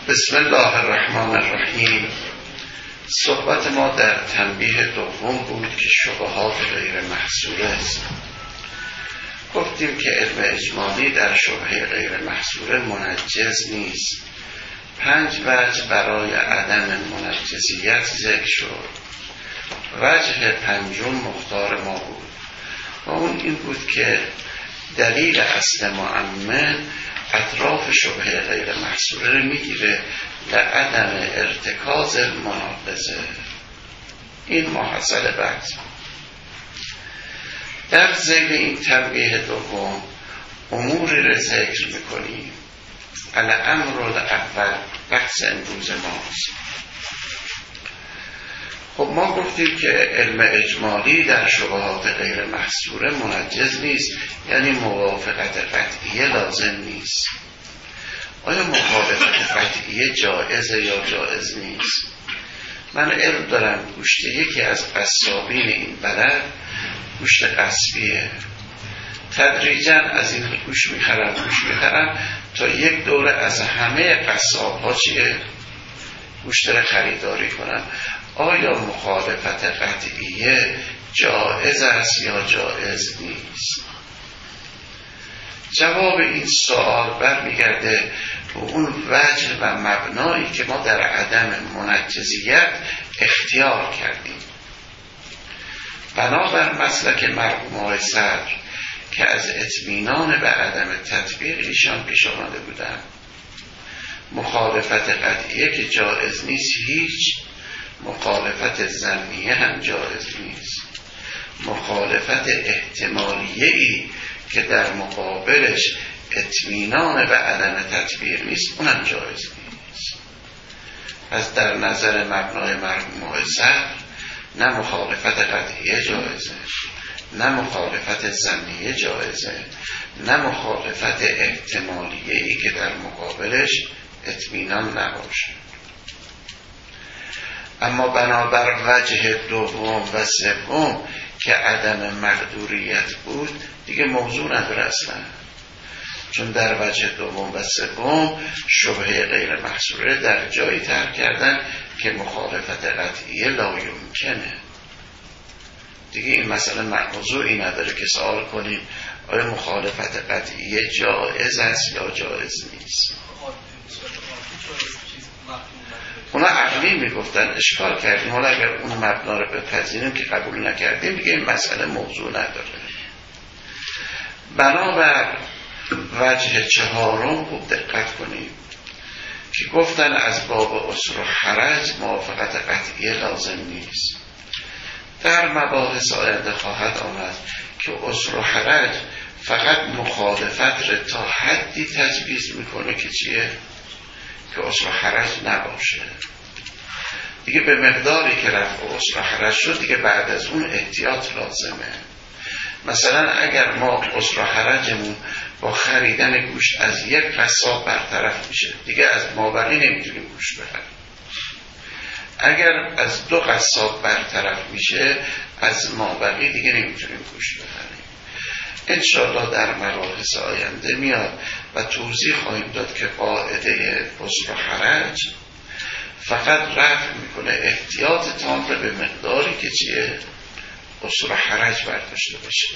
بسم الله الرحمن الرحیم. صحبت ما در تنبیه دوم بود که شبهات غیر محصوره است. گفتیم که علم اجمالی در شبهه غیر محصوره منجز نیست. 5 وجه برای عدم منجزیت ذکر شد. وجه پنجم مختار ما بود و اون این بود که دلیل اصل معمم اطراف شبهه غیر محصوره رو میگیره لعدم ارتکاز المناقضه. این محصل بحث. در ذیل این تنبیه دوم اموری رو ذکر میکنیم. الامر الاول بحث امروز ماست. خب ما گفتیم که علم اجمالی در شبهات غیر محصوره منجز نیست، یعنی موافقت قطعیه لازم نیست. آیا مخالفت قطعیه جایزه یا جایز نیست؟ من علم دارم گوشت یکی از قصابین این بلد گوشت قصبیه. تدریجاً از این گوشت میخرم تا یک دوره از همه قصاب ها گوشت را خریداری کنم. آیا مخالفت قطعیه جایز است یا جایز نیست؟ جواب این سوال برمیگرده به اون وجه و مبنایی که ما در عدم منجزیت اختیار کردیم. بنابر مسلک مرحوم آقای صدر که از اطمینان به عدم تطبیق ایشان پیش آمده بودن، مخالفت قطعیه که جایز نیست، هیچ مخالفت ظنیه هم جایز نیست. مخالفت احتمالیه‌ای که در مقابلش اطمینان به عدم تطبیق نیست، اونم جایز نیست. پس در نظر مبنای مرحوم آقای صدر نه مخالفت قطعیه جایزه، نه مخالفت ظنیه جایزه، نه مخالفت احتمالیه‌ای که در مقابلش اطمینان نباشه. اما بنابر وجه دوم و سوم که عدم مقدوریت بود دیگه موضوع نداره اصلا، چون در وجه دوم و سوم شبهه غیر محصوره در جایی طرح کردن که مخالفت قطعیه لا یمکنه. دیگه این مسئله موضوعی نداره که سوال کنیم آیا مخالفت قطعیه جایز است یا جایز نیست. اونا عقلی میگفتن اشکال کردیم، حالا اگر اون مبنا رو بپذیریم که قبول نکردیم دیگه این مسئله موضوع نداره. بنابر وجه چهارم خوب دقت کنیم که گفتن از باب عسر و حرج موافقت قطعیه لازم نیست. در مباحث آینده خواهد آمد که عسر و حرج فقط مخالفت رو تا حدی تجویز میکنه که چیه؟ که عسر و حرج نباشه. دیگه به مقداری که رفع عسر و حرج شد دیگه بعد از اون احتیاط لازمه. مثلا اگر ما عسر و حرجمون با خریدن گوشت از یک قصاب برطرف میشه، دیگه از مابقی نمیتونیم گوشت بخریم. اگر از 2 قصاب برطرف میشه، از مابقی دیگه نمیتونیم گوشت بخریم. انشاءالله در مباحث آینده میاد و توضیح خواهیم داد که قاعده عسر و حرج فقط رفع میکنه احتیاط تام رو به مقداری که چیه؟ عسر و حرج برداشته باشه.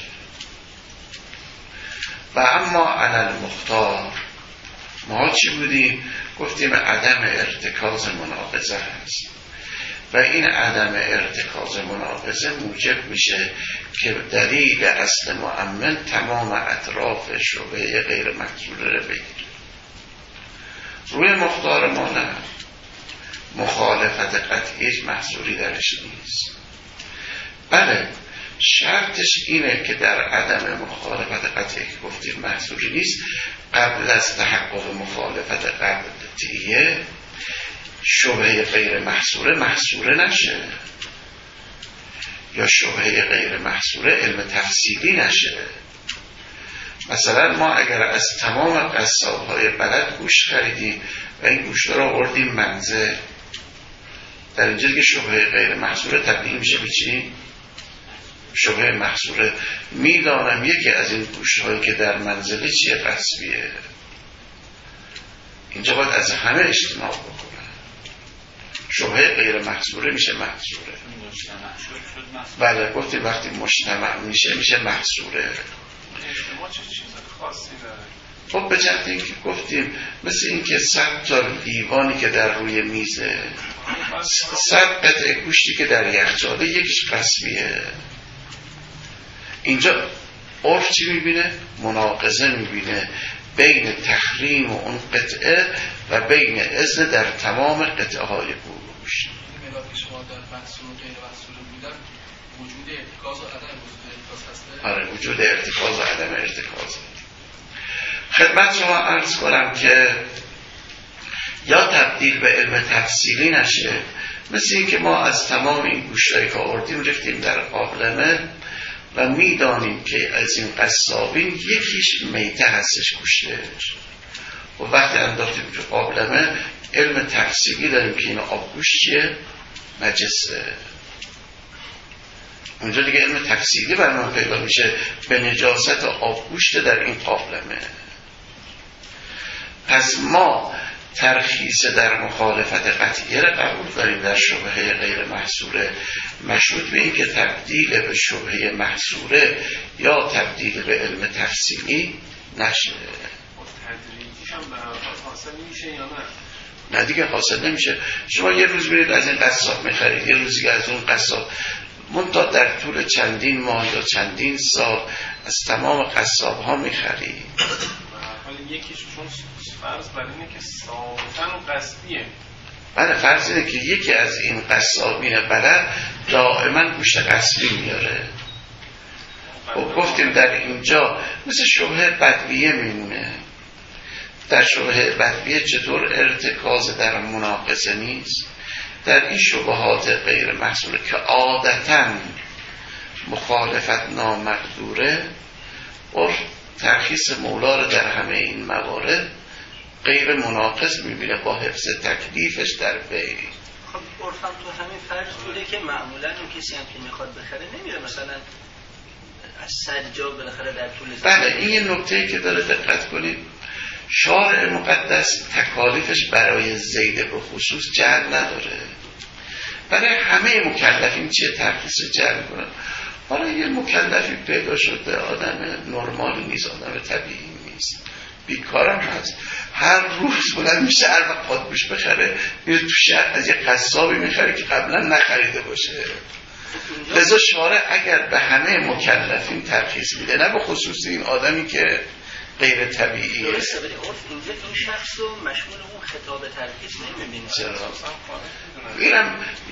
و اما علی المختار ما چی بودیم؟ گفتیم عدم ارتکاز مناقضه هست و این عدم ارتکاز مناقضه موجب میشه که دلیل اصل معمم تمام اطراف شبهه غیر محصوره رو بگیره. روی مختار ما نه، مخالفت قطعیش محصوری درش نیست. بله شرطش اینه که در عدم مخالفت قطعی که گفتیم محصوری نیست، قبل از تحقق مخالفت قطعیه شبهه غیر محصوره نشه، یا شبهه غیر محصوره علم تفصیلی نشه. مثلا ما اگر از تمام قصاب‌های بلد گوشت خریدیم و این گوشت را آوردیم منزل، در اینجا که شبهه غیر محصوره تبدیل میشه به چی؟ شبهه محصوره. میدانم یکی از این گوشت‌هایی که در منزلی چیه؟ قصبیه. اینجا باید از همه اجتناب بکنه. شبهه غیر محصوره میشه محصوره. بله گفتیم وقتی مجتمع میشه محصوره. اجتماع چه چیز خاصی داره؟ خب به جهت اینکه گفتیم مثل اینکه 100 تا لیوانی که در روی میزه، 100 قطعه گوشتی که در یخچاله، یکیش قصبیه. اینجا عرف چی میبینه؟ مناقضه میبینه بین تحریم اون قطعه و بین اذن در تمام قطعه های گوشت. ملاک شما در محصول و غیر محصول بودن وجود ارتکاز و عدم وجود ارتکاز هسته؟ آره وجود ارتکاز و عدم ارتکاز. خدمت شما عرض کنم که یا تبدیل به علم تفصیلی نشه، مثل این که ما از تمام این گوشتایی که آوردیم رفتیم در قابلمه و میدانیم که از این قصابین یکیش میته هستش گوشتش و وقتی انداختیم تو قابلمه علم تفصیلی داریم که این آبگوشت چیه؟ نجسه. اونجا دیگه علم تفصیلی برنامه پیدا میشه به نجاست آبگوشت در این قابلمه. پس ما ترخیص در مخالفت قطعیه را قبول داریم در شبهه غیر محصوره، مشروط به این که تبدیل به شبهه محصوره یا تبدیل به علم تفصیلی نشه. تدریجیش هم حاصل میشه یا نه؟ نه دیگه حاصل نمیشه. شما یه روز برید از این قصاب میخرید، یه روزی از اون قصاب، منتها در طول چندین ماه یا چندین سال از تمام قصاب ها میخرید. ولی یکیش چون فرض بر اینه که ثابتاً قصدیه. بله فرض اینه که یکی از این قصابین بلد دائما گوشت قصبی میاره. و گفتیم در اینجا مثل شبهه بدویه میمونه. در شبهه بدویه چطور ارتکاز در مناقضه نیست؟ در این شبهات غیر محصوله که عادتاً مخالفت نامقدوره و ترخیص مولا رو در همه این موارد غیر مناقض میبینه با حفظ تکلیفش در بین. خب عرفم تو همین فرض بوده که معمولا اون کسی هم که میخواد بخره نمیره مثلا از سرجا بالاخره در طول زمان. بله این یه نکته‌ای که داره دقت کنید، شارع مقدس تکالیفش برای زید به خصوص جعل نداره. برای همه مکلفین چیه ترخیص جعل کنن؟ حالا یه مکلفی پیدا شده آدم نرمالی نیست، آدم طبیعی نیست، بیکارم هست، هر روز بلند میشه هر وقت پادگوش بخره میره تو شهر از یه قصابی میخره که قبلا نخریده باشه. لذا شارع اگر به همه مکلفین ترخیص میده نه به خصوص این آدمی که غیر طبیعیه. درسته ولی عرف اینجا این شخص رو مشمول اون خطاب ترخیص نمیبینه. چرا؟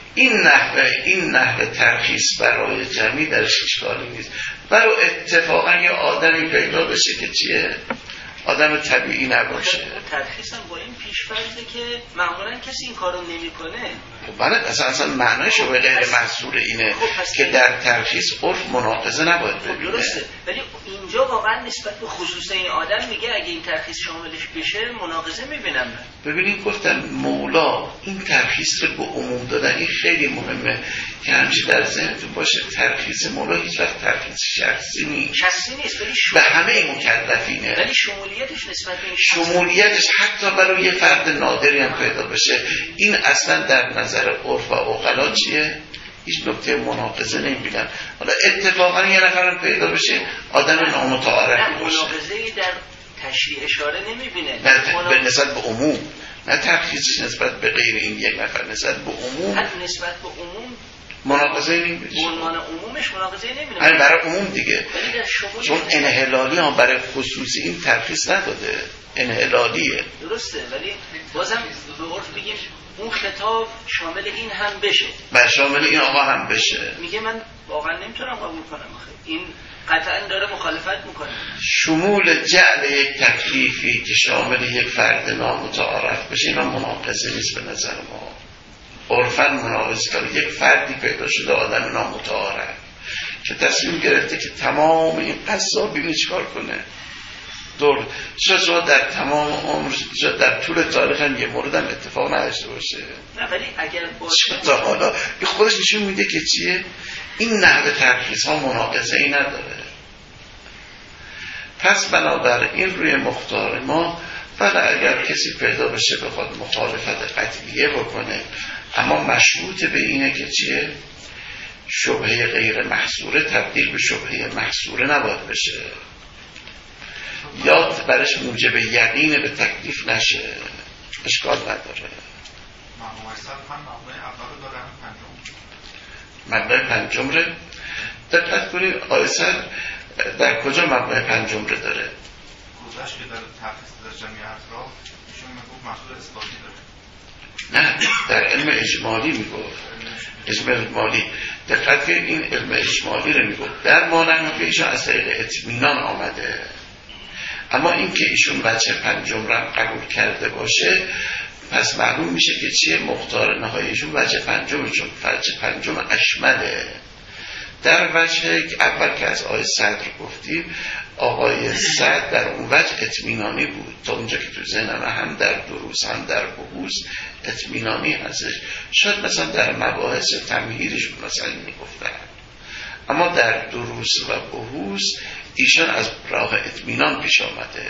این نحوه ترخیص برای جمعی درش اشکالی نیست. برای اتفاقا یه آدمی پیدا بشه که چیه؟ آدم طبیعی نباشه. ترخیص هم با این پیش‌فرضه که معمولا کسی این کارو نمی‌کنه. خب بله اصلا معنای شبهه غیر محصور اینه که در ترخیص عرف مناقضه نباید ببینه. درسته ولی اینجا واقعا نسبت به خصوص این آدم میگه اگه این ترخیص شاملش بشه مناقضه میبینم. ببینید گفتم مولا این ترخیص رو به عموم دادن این خیلی مهمه که همیشه در ذهنتون باشه. ترخیص مولا هیچ وقت ترخیص شخصی نیست ولی به همه مکلفینه. ولی شمولیتش نسبت به این شمولیتش حتی برای یه فرد نادری هم پیدا بشه این اصلا در نظر عرف و عقلا چیه؟ هیچ نکته مناقضه نمیبینن. حالا اتفاقا یه نفرم پیدا بشه آدم نامتعارفی باشه مناقضه‌ای در تشریع اشاره نمیبینه به نسبت به عموم، نه ترخیصش نسبت به غیر این یک نفر، نسبت به عموم نسبت به عموم مناقضه نمیبینه. عنوان عمومش مناقضه نمیبینه. همین برای عموم دیگه، چون انحلالی هم برای خصوصی این ترخیص نداده، انحلالیه. درسته ولی بازم به عرف بگیم اون خطاب شامل این هم بشه و شامل این آقا هم بشه. میگه من واقعا نمیتونم قبول کنم این قطعا داره مخالفت میکنه. شمول جعل یک تکلیفی که شامل یک فرد نامتعارف بشه اینا مناقضه نیست به نظر ما. عرفاً مناقضه که یک فردی پیدا شده آدم نامتعارف که تصمیم گرفته که تمام این قصابین چیکار کنه دور شاید در تمام عمر در طول تاریخ هم یه مورد هم اتفاق نداشته باشه. نه ولی اگر تا حالا خودش نشون میده که چیه این نحوه ترخیص ها مناقضه ای نداره. پس بنابراین روی مختار ما ولی اگر کسی پیدا بشه بخواد مخالفت قطعیه بکنه اما مشروط به اینه که چیه؟ شبهه غیر محصوره تبدیل به شبهه محصوره نباید بشه یا برش موجب یقین به تکلیف نشه، اشکال نداره. مبنای پنجم رو دقت کنید آیسر در کجا مبنای پنجم رو داره؟ گذشت که در تخصیص در جمعی اطراف ایشون میگفت محصول اثباتی داره. نه در علم اجمالی میگفت، علم اجمالی دقت کنید این علم اجمالی رو میگفت در مانند که ایشون از طریق اطمینان آمده، اما این که ایشون وجه پنجم رو قبول کرده باشه پس معلوم میشه که چیه مختار نهاییشون وجه پنجم، چون وجه پنجم اشمله. در وجه اول که از آقای صدر گفتیم آقای صدر در اون وجه اطمینانی بود، تا اونجا که تو ذهنم هم در دروس هم در بحوث اطمینانی هستش. شاید مثلا در مباحث تمهیدشون مثلا میگفتن، اما در دروس و بحوث ایشان از راه اطمینان پیش آمده.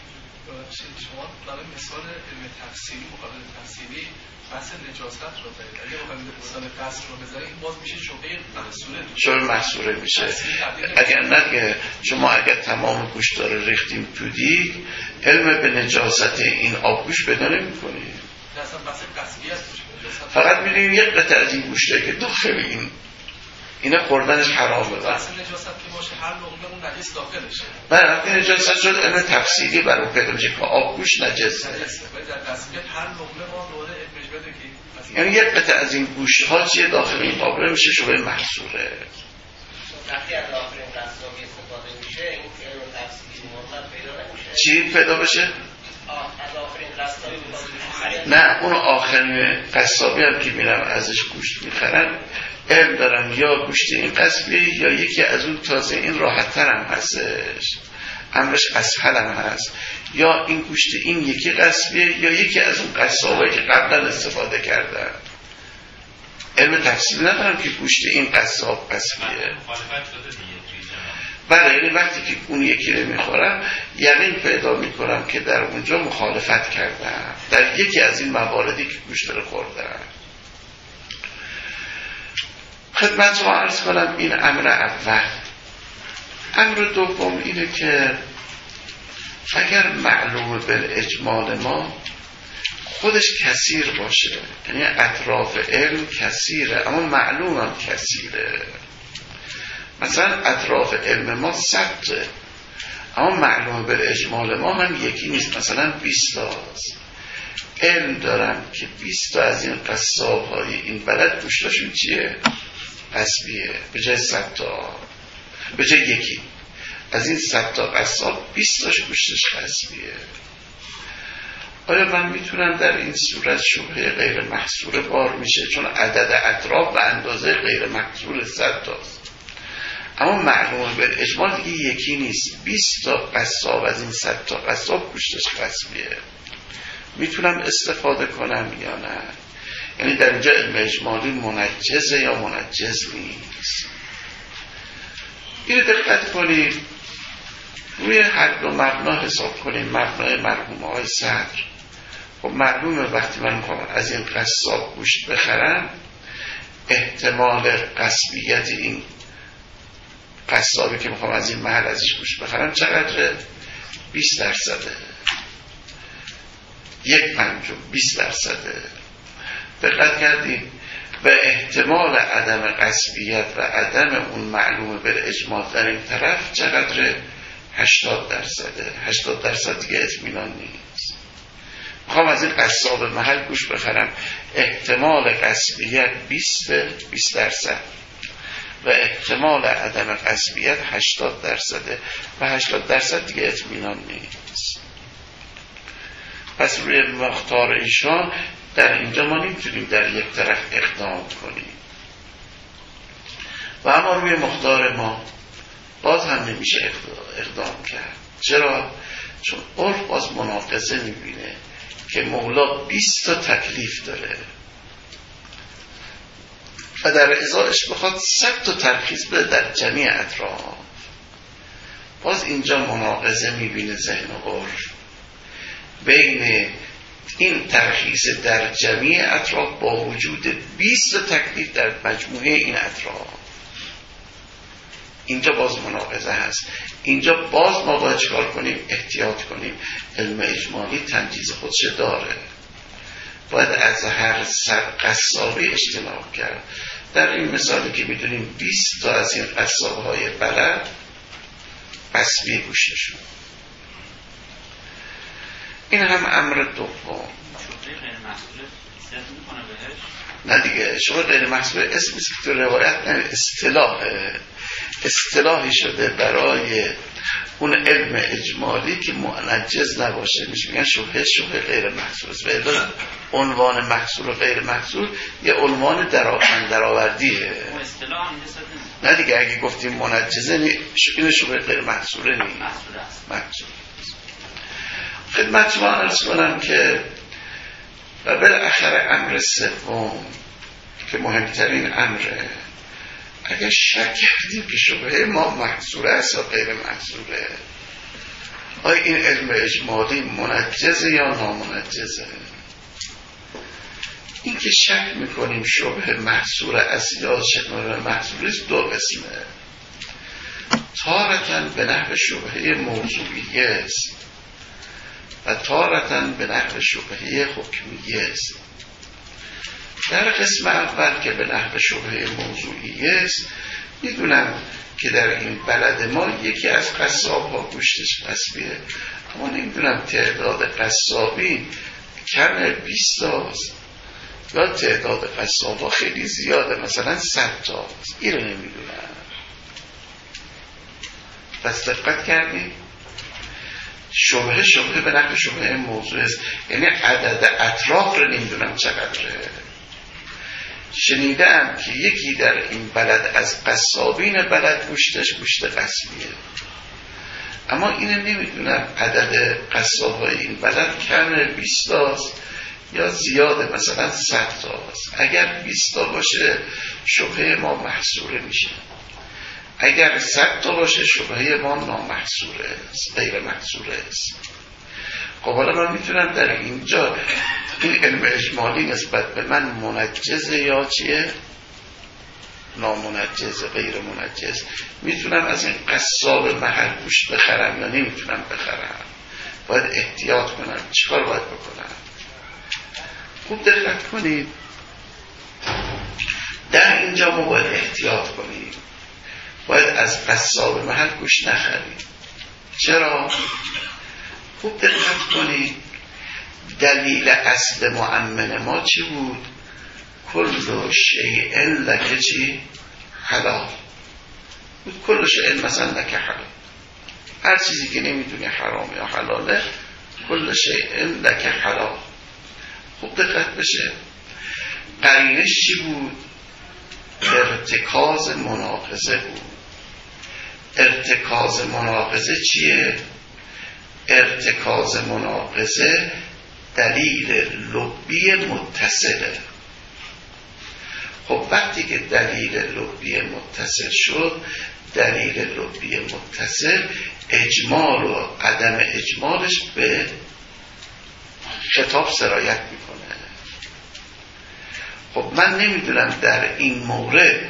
شما برای مثال علم تفسیری مقابل تفسیری بحث نجاست رو دارید، اگه بخوایم مثال قصر رو بذاریم باز میشه شبهه محصوره، شبهه محصوره میشه. اگر نه شما اگر تمام گوشت رو ریختیم تو دیگ علم به نجاست این آبگوش پیدا نمی‌کنید، اصلا بحث قصبی است. فقط می‌دونیم یک قطعه از این گوشته که داخل اینا خوردنش حرامه. اصل نجاست که باشه هر لقمه اون نجس داخلشه. وقتی نجاست شد علم تفسیری برای پیدا میشه که آبگوش نجسه. ولی در تصمیت هر لقمه ما دوره علمش بده که یعنی یک قطعه از این گوشت ها چیه داخل این قابله میشه شبهه محصوره. وقتی از آخرین قصابی استفاده میشه این علم تفسیری مرتب پیدا نمیشه. چی پیدا بشه؟ از آخرین قصابی استفاده نه اون آخرین قصابی هم که میرم ازش گوشت میخرن علم دارم یا گوشت این قصبیه یا یکی از اون تازه این راحت تر هم هستش، امرش اسهل هم هست، یا این گوشت این یکی قصبیه یا یکی از اون قصابه که قبلا استفاده کردن. علم تفصیل ندارم که گوشت این قصاب قصبیه. بله یعنی وقتی که اون یکی رو میخورم یقین پیدا میکنم که در اونجا مخالفت کردم در یکی از این مواردی که گوشت رو خوردم. خدمت رو عرض کنم این امر اول. امر دوم اینه که اگر معلوم بالاجمال ما خودش کثیر باشه، یعنی اطراف علم کثیره اما معلوم هم کثیره. مثلا اطراف علم ما ثبته اما معلوم بالاجمال ما هم یکی نیست، مثلا 20 تاست. علم دارم که 20 تا از این قصاب های این بلد گوشتاشون چیه؟ قصبیه. به جای 100 تا، به جای یکی از این 100 تا قصاب 20 تاش گوشتش قصبیه. آیا من میتونم در این صورت شبهه غیر محصوره بار میشه؟ چون عدد اطراف به اندازه غیر محصور 100 تاست اما معلومه به اجمال دیگه یکی نیست، 20 تا قصاب از این 100 تا قصاب گوشتش قصبیه. میتونم استفاده کنم یا نه؟ یعنی در اینجا علم اجمالی منجزه یا منجز نیست. اینو دقت کنید، روی هر دو مبنا حساب کنید. مبنای مرحوم آقای صدر، خب معلومه وقتی من میخوام از این قصاب گوشت بخرم احتمال قصبیت این قصابی که میخوام از این محل ازش گوشت بخرم چقدره؟ 20%، 1/5 20%. دقت کردیم و احتمال عدم قصبیت و عدم اون معلومه بالاجمال در این طرف چقدره؟ 80%. 80% دیگه اطمینان نیست. میخوام از این قصاب محل گوشت بخرم احتمال قصبیت 20% و احتمال عدم قصبیت 80% و 80% دیگه اطمینان نیست. پس روی مختار ایشان در اینجا ما نمیتونیم در یک طرف اقدام کنیم و اما روی مختار ما باز هم نمیشه اقدام کرد. چرا؟ چون عرف باز مناقضه میبینه که مولا 20 تا تکلیف داره و در ازایش بخواد 100 تا ترخیص بده در جمعی اطراف. باز اینجا مناقضه میبینه ذهن عرف. بین این ترخیص در جمعی اطراف با وجود 20 تکلیف در مجموعه این اطراف. اینجا باز مناقضه هست. اینجا باز ما باید چکار کنیم؟ احتیاط کنیم. علم اجمالی تنجیز خودش داره، باید از هر قصابی اجتناب کرد. در این مثالی که میدونیم 20 تا از این قصابهای بلد قصبی گوشتشون. این هم امر دوم. نه دیگه شما غیر محصول اسمی که تو روایت اصطلاحی شده برای اون علم اجمالی که منجز نباشه، میگن شبهه غیر محصول است. و عنوان محصول و غیر محصول یه عنوان درآوردیه. نه دیگه اگه گفتیم منجزه این شبهه غیر محصوله نیست، محصول. خدمت شما عرض کنم که و بالاخره امر سوم که مهمترین امره، اگر شک کردیم که شبهه ما محصوله است یا غیر محصوله، آیا این علم اجمالی منجزه یا نامنجزه؟ این که شک میکنیم شبهه محصوله است یا شبهه محصوله است دو قسمه. تارتاً به نحو شبهه موضوعیه است و تارتاً به نحو شبهه حکمیه است. در قسم اول که به نحو شبهه موضوعیه است، میدونم که در این بلد ما یکی از قصاب ها گوشتش قصبیه، اما نمیدونم تعداد قصابی کم 20 تاست یا تعداد قصاب ها خیلی زیاده، مثلا 100 تاست. این رو نمیدونم. پس دقت کردیم شبهه به نحو شبهه موضوع است، یعنی عدد اطراف رو نمیدونم چقدره. شنیدم که یکی در این بلد از قصابین بلد گوشتش گوشت قصبیه، اما اینو نمیدونم عدد قصابای این بلد کم 20 تاست یا زیاده، مثلا 100 تاست. اگر 20 تا باشه شبهه ما محصوره میشه، اگر 100 تا باشه شبهه ما نامحصوره است، غیر محصوره است. خب حالا من میتونم در اینجا این علم اجمالی نسبت به من منجزه یا چیه؟ نامنجزه، غیر منجز. میتونم از این قصاب محل گوشت بخرم یا نمیتونم بخرم؟ باید احتیاط کنم. چیکار باید بکنم؟ خوب دقت کنید، در اینجا ما باید احتیاط کنیم، باید از قصاب محل گوشت نخریم. چرا؟ خوب دقت کنید، دلیل اصل مؤمن ما چی بود؟ کل شیء لک چی؟ حلال بود. کل شیء مثلا لک حلال، هر چیزی که نمیدونی حرام یا حلاله کل شیء لک حلال. خوب دقت بشه، قرینش چی بود؟ ارتکاز مناقضه بود. ارتکاز مناقضه چیه؟ ارتکاز مناقضه دلیل لبی متصله. خب وقتی که دلیل لبی متصل شد، دلیل لبی متصل اجمال و عدم اجمالش به خطاب سرایت میکنه. خب من نمیدونم در این مورد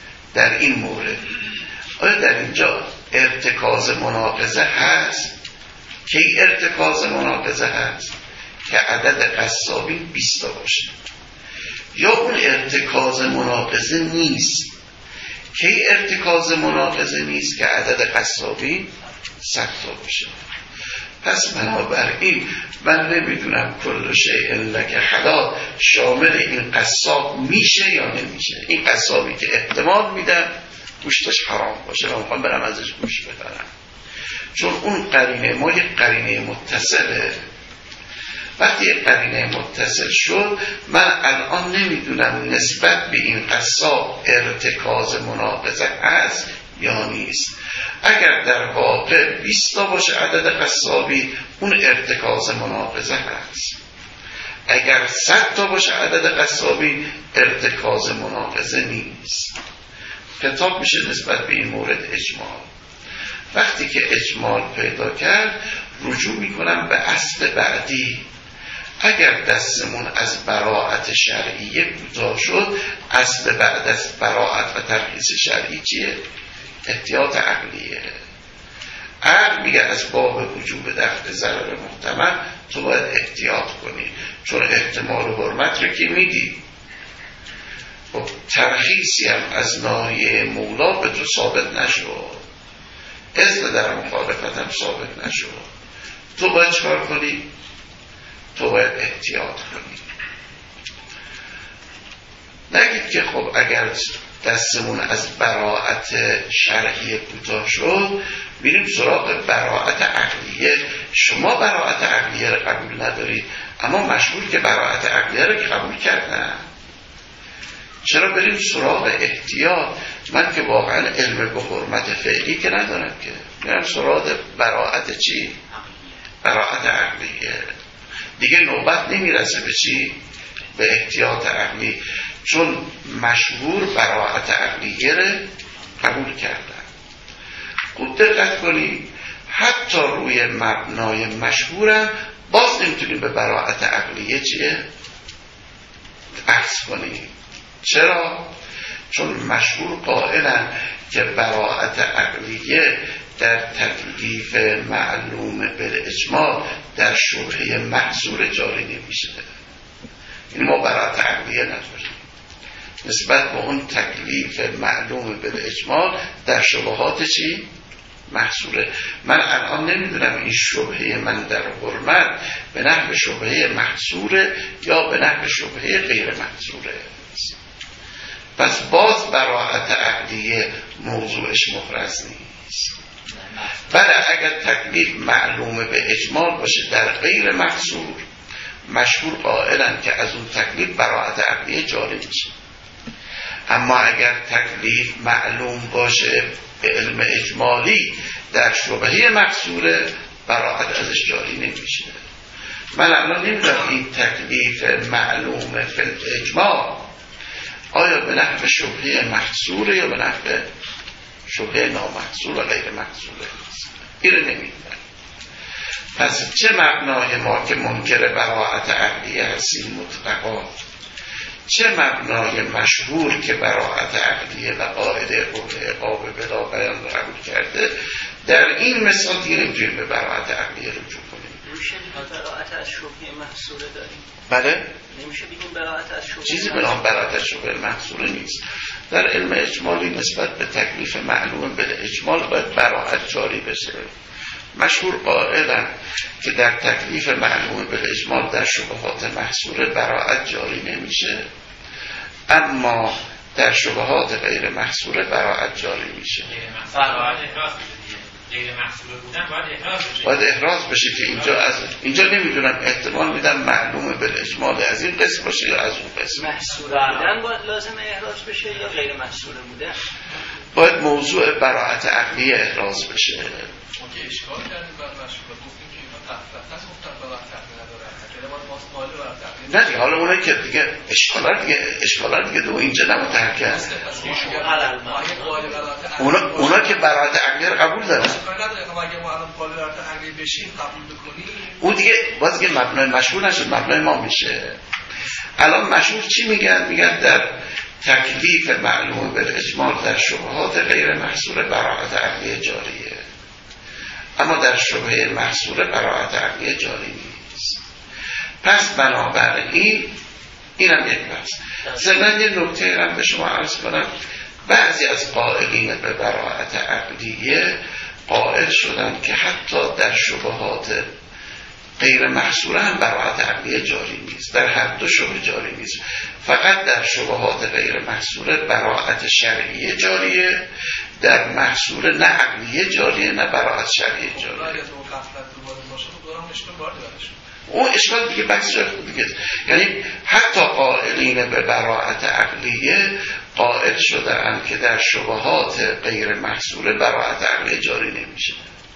آیا در اینجا ارتکاز مناقضه هست؟ که ارتکاز مناقضه هست که عدد قصابین 20 تا باشه، یا اون ارتکاز مناقضه نیست که ارتکاز مناقضه نیست که عدد قصابین 100 تا باشه. پس بنابراین من نمیدونم کل شیء لک حلال شامل این قصاب میشه یا نمیشه. این قصابی که احتمال میدم گوشتش حرام باشه و میخوام برم ازش گوشت بخرم، چون اون قرینه ما یک قرینه متصله. وقتی یک قرینه متصل شد، من الان نمیدونم نسبت به این قصاب ارتکاز مناقضه هست یا نیست. اگر در واقع 20 تا باشه عدد قصابی، اون ارتکاز مناقضه هست. اگر 100 تا باشه عدد قصابی، ارتکاز مناقضه نیست. خطاب میشه نسبت به این مورد اجمال. وقتی که اجمال پیدا کرد رجوع میکنم به اصل بعدی. اگر دستمون از براعت شرعیه کوتاه شد، اصل بعد از براعت و ترخیص شرعی چیه؟ احتیاط عقلیه. عقل میگه از باب وجوب دفع ضرر محتمل تو باید احتیاط کنی، چون احتمال حرمت رو که میدی. خب ترخیصی هم از ناحیه مولا به تو ثابت نشد، اذن در مخالفت هم ثابت نشد، تو باید چکار کنی؟ تو باید احتیاط کنی. نگید که خب اگر دستمون از براعت شرعی کوتاه شد میریم سراغ براعت عقلیه. شما براعت عقلیه رو قبول ندارید، اما مشهور که براعت عقلیه رو قبول کردن. چرا بریم سراغ احتیاط؟ من که واقعا علم به حرمت فعلی که ندارم، که میرم سراغ براعت چی؟ براعت عقلیه. دیگه نوبت نمیرسه به چی؟ به احتیاط عقلی، چون مشهور براعت عقلیه رو قبول کردن. خوب دقت کنی، حتی روی مبنای مشهورم باز نمیتونیم به براعت عقلیه چیه؟ عکس کنیم. چرا؟ چون مشهور قائلن که براعت عقلیه در تکلیف معلوم بالاجمال در شبهه محصور جاری نمیشه. این ما براعت عقلیه نداریم نسبت به اون تکلیف معلوم بالاجمال در شبهات چی؟ محصوره. من الان نمیدونم این شبهه من در حرمت به نحو شبهه محصوره یا به نحو شبهه غیر محصوره. پس باز براعت عقلیه موضوعش مخرز نیست. بله اگر تکلیف معلوم به اجمال باشه در غیر محصور، مشهور قائلن که از اون تکلیف براعت عقلیه جاری میشه. اما اگر تکلیف معلوم باشه به علم اجمالی در شبهه محصوره، براعت ازش جاری نمیشه. من الان نمیدونم این تکلیف معلوم فی الاجمال آیا به نحو شبهه محصوره یا به نحو شبهه نامحصور و غیر محصوره. این رو نمیدونم. پس چه مبنای ما که منکر براعت عقلیه هستیم مطلقا، چه مبنای مشهور که براعت عقلیه و قاعده قول عقاب بلا بیان رو قبول کرده، در این مثال دیگه نمیتونیم به براعت عقلیه رجوع کنیم. میشه براعت از شبهه محصوره داریم؟ بله؟ نمیشه بگیم براعت از شبهه چیزی به نام براعت از شبهه محصوره نیست. در علم اجمالی نسبت به تکلیف معلوم به اجمال باید براعت جاری بشه. مشهور قائلن که در تکلیف معلوم به اجمال در شبهات محصوره براعت جاری نمیشه، اما در شبهات غیر محصوره براعت جاری میشه. غیر محصوره بودن باید احراز بشه که اینجا نمیدونم، احتمال میدم معلوم به اجمال از این قسم باشه یا از اون قسم. محصوره بودن باید لازم احراز بشه یا غیر محصوره بودن؟ باید موضوع براعت عقلی احراز بشه. ما که اشکال کردیم بر مشهور گفتیم که اینا تفرقه است، گفتن براعت عقلی ندارن. نه دیگه حالا اونایی که دیگه اشکالات دیگه دو اینجا نمتحکه هست. اونا که براعت عقلی رو قبول دارن، اون دیگه باز دیگه مبنای مشهور نشد، مبنای ما میشه. الان مشهور چی میگن؟ میگن در تکلیف معلوم به اجمال در شبهات غیر محصور براعت عقلی جاریه، اما در شبهه محصور براعت عقلی جاری نیست. پس بنابراین اینم یک بحث. ضمن یه نکته هم به شما عرض کنم، بعضی از قائلین به براعت عقلیه قائل شدن که حتی در شبهات غیر محصوره هم براعت عقلیه جاری نیست، در هر دو شبه جاری نیست، فقط در شبهات غیر محصوره براعت شرعیه جاریه، در محصوره نه عقلیه جاریه نه براعت شرعیه جاریه. اون اشکال دیگه بحث جای خود دیگه. یعنی حتی قائلین به براعت عقلیه قائل شدن که در شبهات غیر محصوره براعت عقلیه جاری نمیشه.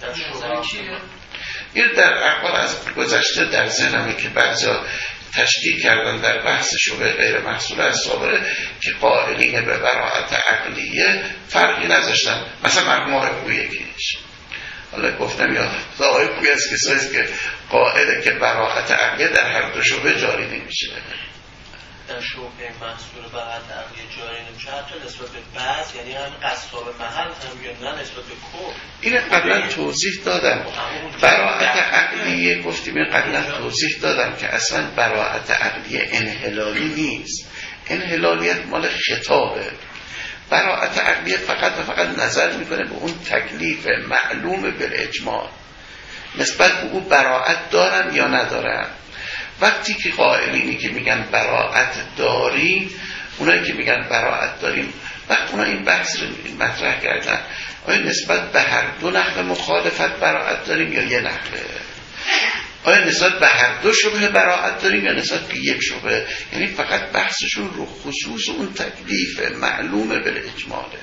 این در اقوال از گذشته در ذهنمه که بعضا تشکیل کردن در بحث شبه غیر محصوره از صابره که قائلین به براعت عقلیه فرقی نذاشتن. مثلا مرحوم آقای یکیش حالا گفتم یا آقای کوی از کسایی است که قاعده که براءت عقلیه در هر دو شبهه جاری نمیشه. در شبهه محصول براءت عقلیه جاری نمیشه حتی نسبت به بعض، یعنی هم قصاب محل هم یا نه نسبت به کل. این قبلا توضیح دادم. براءت عقلیه گفتیم قبلا توضیح دادم که اصلا براءت عقلیه انحلالی نیست. انحلالیت مال خطابه. براءت عقلیه فقط و فقط نظر میکنه به اون تکلیف معلوم بالاجمال، نسبت به او براءت دارم یا ندارم. وقتی که قائلینی که میگن براءت داریم، اونایی که میگن براءت داریم، وقت اونا این بحث رو مطرح کردن آیا نسبت به هر دو نحو مخالفت براءت داریم یا یه نحوه، آیا نسبت به هر دو شبهه براءت داریم یا نسبت به یک شبهه. یعنی فقط بحثشون رو خصوص اون تکلیف معلومه بالاجماله.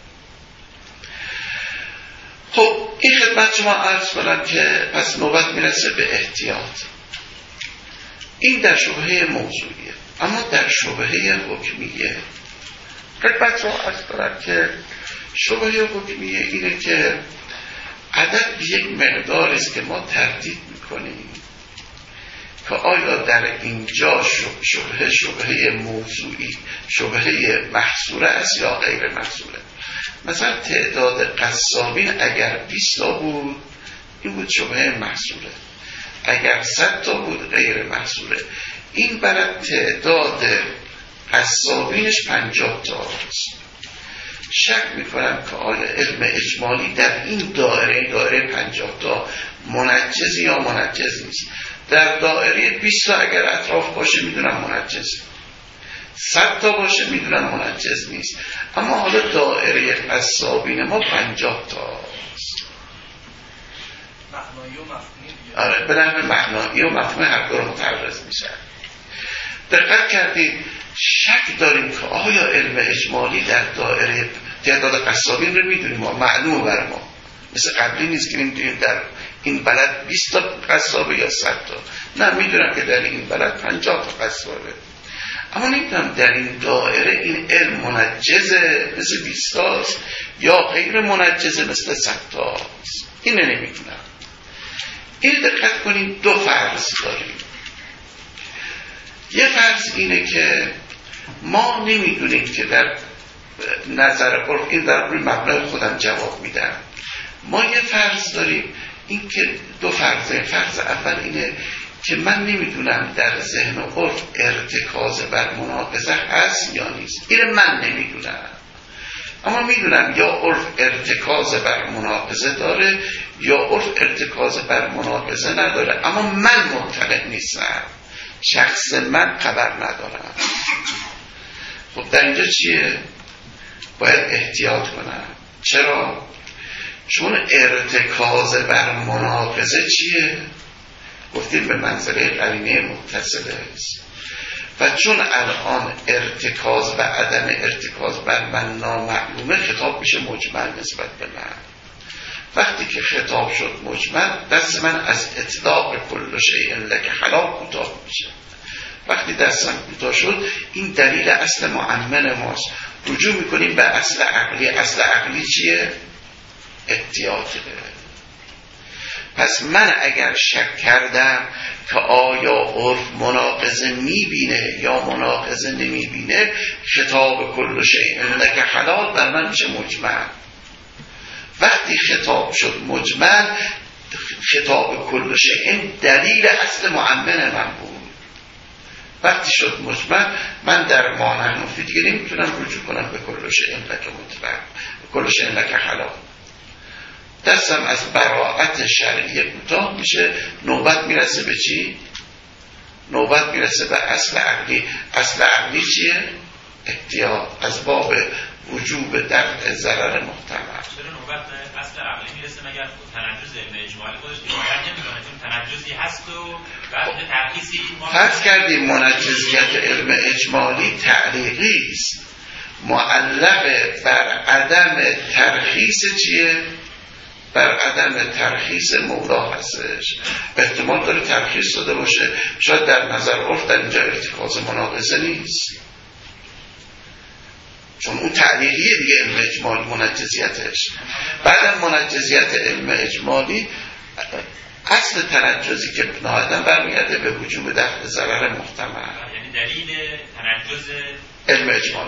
خب این خدمت شما عرض کنم که پس نوبت میرسه به احتیاط. این در شبهه موضوعیه. اما در شبهه حکمیه خدمت شما عرض کنم که شبهه حکمیه اینه که عدد یک مقدار است که ما تردید میکنیم که آیا در اینجا شبهه موضوعی شبهه محصوره است یا غیر محصوره. مثلا تعداد قصابین اگر 20 تا بود این بود شبهه محصوره، اگر 100 تا بود غیر محصوره. این برای تعداد قصابینش 50 تا است. شک میکنم که آیا علم اجمالی در این دایره 50 تا منجز یا منجز نیست. در دایره 20 تا اگر اطراف باشه میدونم منجز، 100 تا باشه میدونم منجز نیست. اما حالا دایره قصابین ما 50 تا است. معنایی و مفهومی. آره به نحو معنایی و مفهومی هر دو رو متعرض میشه. دقت کردید شک داریم که آیا علم اجمالی در دایره تعداد قصابین رو میدونیم، ما معلومه بر ما، مثل قبلی نیست که نمیدونیم در این بلد 20 تا قصابه یا 100 تا. نه، میدونم که در این بلد 50 تا قصابه. اما نمیدونم در این دایره این علم منجزه مثل 20 تاست یا غیر منجزه مثل 100 تاست. اینه نمیدونم. این دقت کنیم دو فرض داریم. یه فرض اینه که ما نمیدونیم که در نظر عرف، این در مبنای خودم جواب میدم. ما یه فرض داریم، این که دو فرضه. فرض اول اینه که من نمیدونم در ذهن و عرف ارتکاز بر مناقضه هست یا نیست. این من نمیدونم، اما میدونم یا عرف ارتکاز بر مناقضه داره یا عرف ارتکاز بر مناقضه نداره، اما من مطلع نیستم، شخص من خبر ندارم. خب در اینجا چیه؟ باید احتیاط کنم. چرا؟ چون ارتکاز بر مناقضه چیه؟ گفتیم به منزله قرینه متصله است. و چون الان ارتکاز و عدم ارتکاز بر من نامعلومه، خطاب میشه مجمل نسبت به من. وقتی که خطاب شد مجمل، دست من از اطلاق کل شیء لک حلال کوتاه میشه. وقتی دستم کوتاه شد، این دلیل اصل معمن ماست. رجوع میکنیم به اصل عقلی. اصل عقلی چیه؟ احتیاطه. پس من اگر شک کردم که آیا عرف مناقضه میبینه یا مناقضه نمیبینه، خطاب کل شیء لک حلال بر من میشه مجمل. وقتی خطاب شد مجمل، خطاب کل شیء دلیل اصل معمن من بود. وقتی شد مجمل، من در مانع نفی دیگه نمیتونم رجوع کنم به کل شیء لک مطلق، کل شیء لک حلال. دستم از براءت شرعی کوتاه میشه. نوبت میرسه به چی؟ نوبت میرسه به اصل عقلی. اصل عقلی چیه؟ احتیاط از باب وجوب دفع ضرر محتمل. چرا نوبت به اصل عقلی میرسه مگر تنجز علم اجمالی خودش دیگه نمیکنه؟ چون تنجزی هست و بعد ترخیصی فرض کردیم منجزیت علم اجمالی تعلیقی است، معلق بر عدم ترخیص چیه؟ بر عدم ترخیص مولا هستش. احتمال داره ترخیص داده باشه، شاید در نظر عرف در اینجا ارتکاز مناقضه نیست. چون اون تعلیقیه دیگه علم اجمالی منجزیتش. بعد منجزیت علم اجمالی اصل تنجزی که نهایتاً برمیگرده به وجوب دفع ضرر محتمل، یعنی دلیل تنجز علم اجمالی.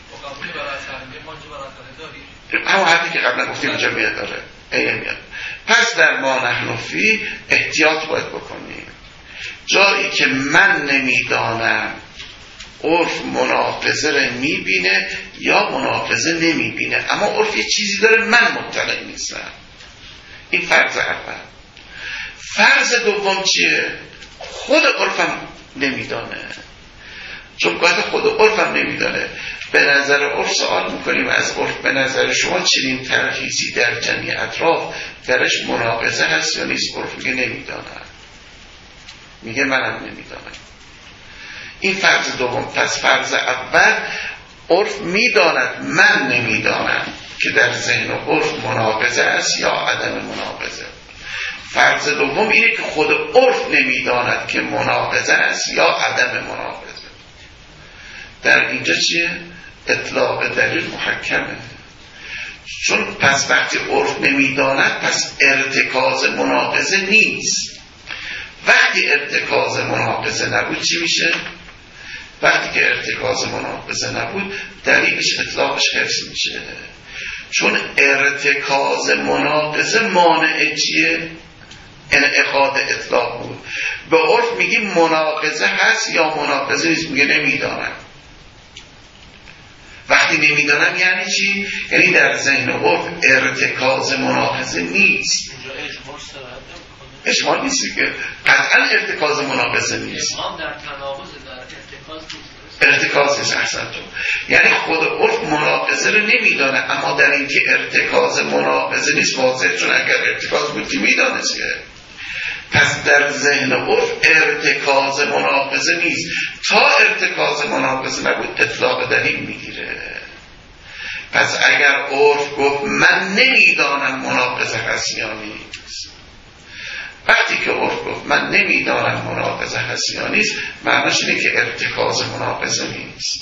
همون حرفی که قبلا گفتیم اینجا میاد داره میاد. پس در ما نحن فی احتیاط باید بکنیم. جایی که من نمیدانم عرف مناقضه رو میبینه یا مناقضه نمیبینه، اما عرف یه چیزی داره من مطلع نیستم. این فرض اول. فرض دوم چیه؟ خود عرفم نمیدانه. چون گاهی خود عرفم نمیدانه. به نظر عرف سوال میکنیم از عرف، به نظر شما چنین ترخیصی در جمعی اطراف درش مناقضه هست یا نیست؟ عرف میگه نمیدانم، میگه منم نمیدانم. این فرض دوم. پس فرض اول عرف میداند من نمیدانم که در ذهن عرف مناقضه است یا عدم مناقضه. فرض دوم اینه که خود عرف نمیداند که مناقضه است یا عدم مناقضه. در اینجا چیه؟ اطلاق دلیل محکمه. چون پس وقتی عرف نمیداند پس ارتکاز مناقضه نیست. وقتی ارتکاز مناقضه نبود چی میشه؟ وقتی که ارتکاز مناقضه نبود دلیلش اطلاقش حفظ میشه. چون ارتکاز مناقضه مانع چیه؟ انعقاد اطلاق بود. به عرف میگی مناقضه هست یا مناقضه نیست؟ میگه نمیدانم. وقتی نمیدانم یعنی چی؟ یعنی در ذهن عرف ارتکاز مناقضه نیست. اجمال نیست که قطعا ارتکاز مناقضه نیست. اجمال در تناقض در ارتکاز نیست. ارتکاز نیست. احسن تو. یعنی خود عرف مناقضه رو نمیدانه، اما در اینکه ارتکاز مناقضه نیست واضحه، چون اگر ارتکاز بودی میدانست که. پس در ذهن عرف ارتکاز مناقضه نیست. تا ارتکاز مناقضه نبود اطلاق دلیل میگیره. پس اگر عرف گفت من نمیدانم مناقضه هست یا نیست، وقتی که عرف گفت من نمیدانم مناقضه هست یا نیست، معناش اینه که ارتکاز مناقضه نیست.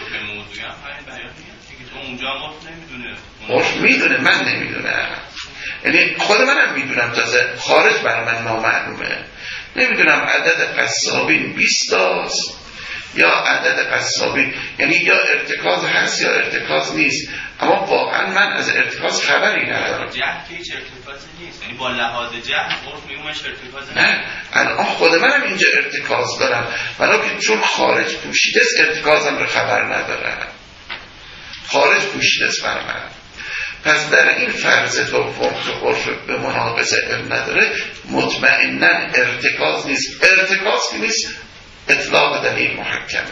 عرف میدونه من نمیدونم. یعنی خود منم میدونم، تازه خارج برای من نامعلومه. نمیدونم عدد قصابین 20 تاست یا عدد قصابین، یعنی یا ارتکاز هست یا ارتکاز نیست، اما واقعا من از ارتکاز خبری ندارم. جهل که هیچ ارتکازی نیست، یعنی با لحاظ جهل عرف میگومش ارتکاز نه. الان خود منم اینجا ارتکاز دارم، ولی چون خارج پوشیده است ارتکازم رو خبر ندارم. خارج پوشیده است بر من. پس در این فرض دوم که عرف به مناقضه علم نداره، مطمئناً ارتکاز نیست. ارتکاز که نیست اطلاق دلیل محکمه.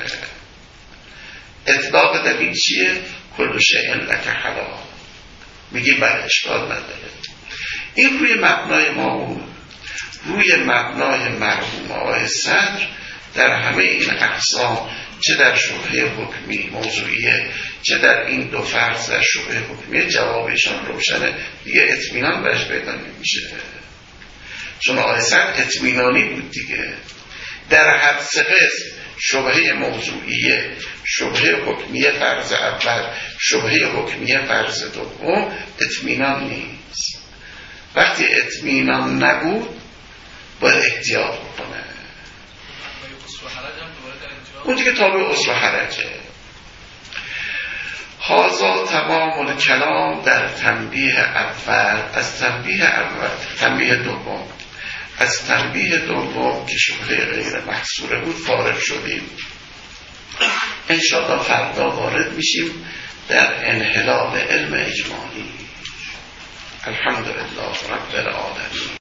اطلاق دلیل چیه؟ کل شیء لک حلال. میگه بله اشکال نداره. این روی مبنای ما بود. روی مبنای مرحوم آقای صدر در همه این اقسام، چه در شبهه حکمی موضوعیه چه در این دو فرض در شبهه حکمیه، جوابشان روشنه دیگه، اطمینان بهش پیدا نمیشه. چون آقای صدر اطمینانی بود دیگه. در هر سه قسم، شبهه موضوعیه، شبهه حکمیه فرض اول، شبهه حکمیه فرض دوم، اطمینان نیست. وقتی اطمینان نبود باید احتیاط بکنه. اون دیگه تابع اصل و حرجه. هازا تمام الکلام در تنبیه اول. از تنبیه اول، تنبیه دوم، از تنبیه دوم که شبهه غیر محصوره بود فارغ شدیم. انشاءالله فردا وارد میشیم در انحلال علم اجمالی. الحمدلله رب العالمین.